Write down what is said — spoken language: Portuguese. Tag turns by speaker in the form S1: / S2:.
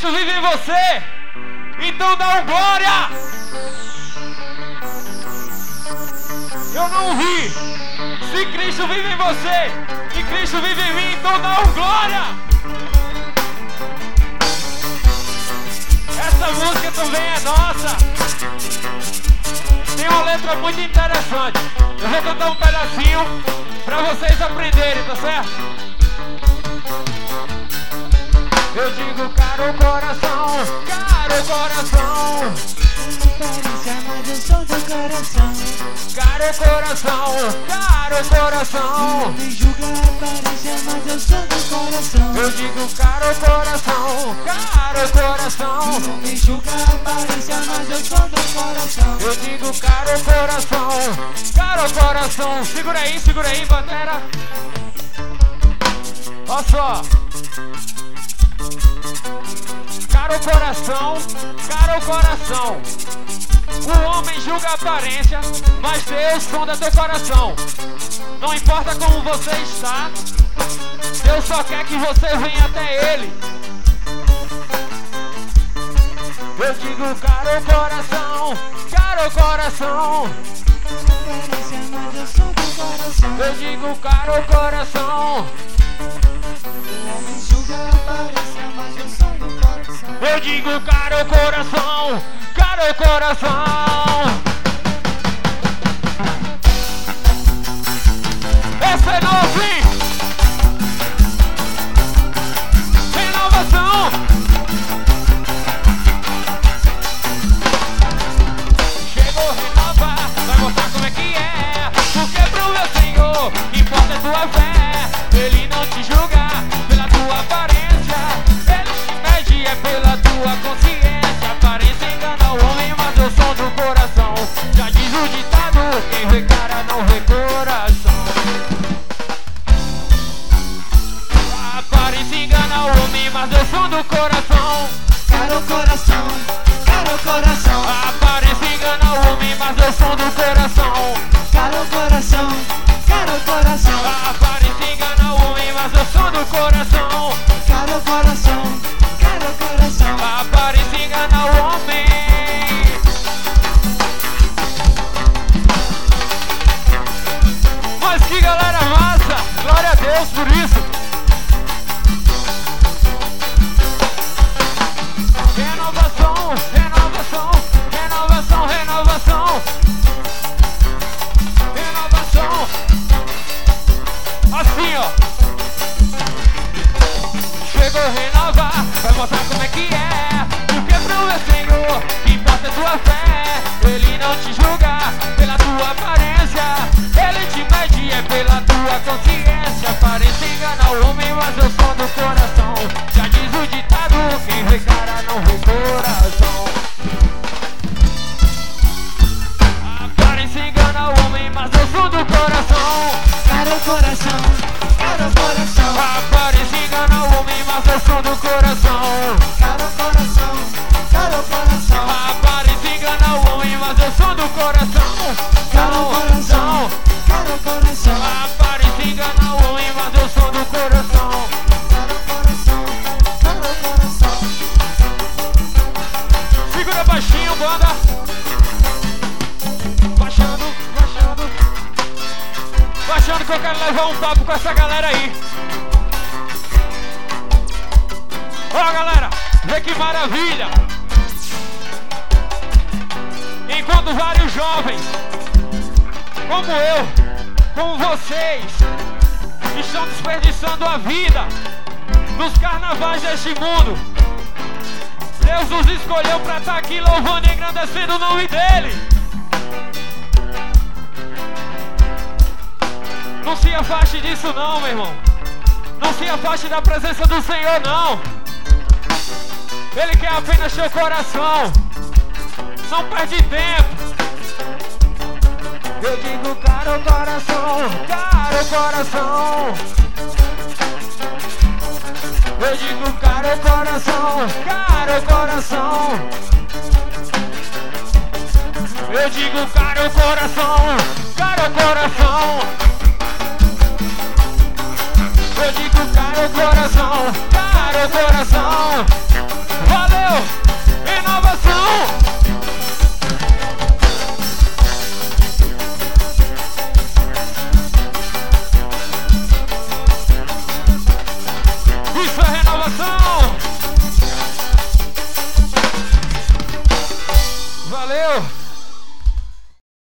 S1: Cristo vive em você, então dá um glória. Eu não ouvi. Se Cristo vive em você e Cristo vive em mim, então dá um glória. Essa música também é nossa. Tem uma letra muito interessante. Eu vou cantar um pedacinho pra vocês aprenderem, tá certo? Eu digo caro coração, caro coração.
S2: Mas eu sou do coração.
S1: Caro coração, caro coração.
S2: Não me julga a aparência, mas eu sou do coração.
S1: Eu digo caro coração, caro coração.
S2: Não me julga a aparência, mas eu sou do coração.
S1: Eu digo caro coração. Segura aí, batera. Olha só. Caro coração. O homem julga a aparência, mas Deus sonda teu coração. Não importa como você está, Deus só quer que você venha até Ele. Eu digo caro coração.
S2: Aparência, mas eu sou do coração.
S1: Eu digo caro coração.
S2: O homem julga a aparência, mas eu sou do coração.
S1: Eu digo caro coração. Essa é nossa, hein? Renovação. Chegou renovar, vai mostrar como é que é. Porque pro meu Senhor importa a tua fé. Ele não te julga pela tua aparência, ele te mede é pela tua consciência. Aparência engana o homem, mas eu sou do coração. Já diz o ditado, quem vê cara não vê coração. A aparência engana o homem, mas eu sou do coração.
S2: Caro coração, caro coração.
S1: A aparência engana o homem, mas eu sou do coração.
S2: Caro coração, caro coração.
S1: A aparência engana o homem, mas eu sou do coração.
S2: Caro coração, caro coração.
S1: A aparência engana o homem. Mas que galera massa! Glória a Deus por isso! Renovação, renovação, renovação, renovação. Renovação. Assim, ó. Chegou a renovar, vai mostrar como é que é. Porque pro meu Senhor que importa a tua fé. Ele não te julga pela tua aparência, ele te mede é pela tua consciência. Aparência engana o homem, mas eu sou do coração. Já diz o ditado, quem vê cara não vê coração. Aparência engana o homem, mas eu sou do coração.
S2: Caro coração, caro coração.
S1: Aparência engana o homem, mas eu sou do coração.
S2: Caro coração, caro coração.
S1: Aparência engana o homem, mas eu sou do coração.
S2: Caro coração, caro coração.
S1: Aparência engana o homem, mas eu sou do coração.
S2: Caro coração, caro coração.
S1: Segura baixinho, banda. Baixando, baixando. Baixando que eu quero levar um papo com essa galera aí. Ó galera, vê que maravilha. Enquanto vários jovens, como eu, como vocês, estão desperdiçando a vida nos carnavais deste mundo, Deus nos escolheu para estar aqui louvando e engrandecendo o nome dEle. Não se afaste disso não, meu irmão. Não se afaste da presença do Senhor, não. Ele quer apenas teu coração. Não perde tempo. Eu digo caro coração, caro coração. Eu digo caro coração, caro coração. Eu digo caro coração, caro coração. Eu digo caro coração.